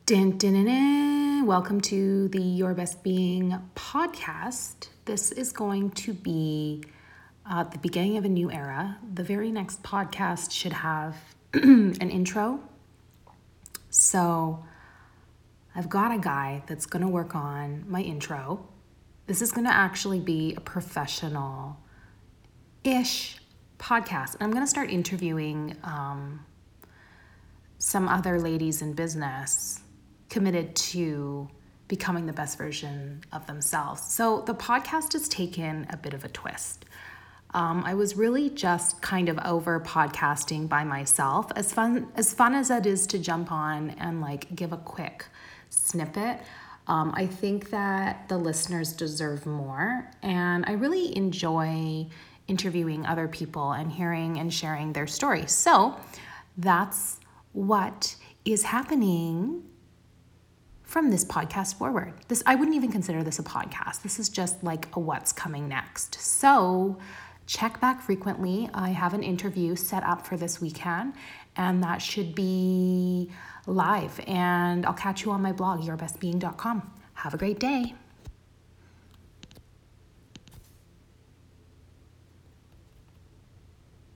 Dun, dun, dun, dun. Welcome to the Your Best Being podcast. This is going to be the beginning of a new era. The very next podcast should have an intro. So I've got a guy that's going to work on my intro. This is going to actually be a professional-ish podcast. And I'm going to start interviewing some other ladies in business committed to becoming the best version of themselves. So the podcast has taken a bit of a twist. I was really just kind of over podcasting by myself. As fun as it is to jump on and give a quick snippet, I think that the listeners deserve more. And I really enjoy interviewing other people and hearing and sharing their stories. So that's what is happening from this podcast forward. I wouldn't even consider this a podcast. This is just like a what's coming next. So check back frequently. I have an interview set up for this weekend, and that should be live. And I'll catch you on my blog, yourbestbeing.com. Have a great day.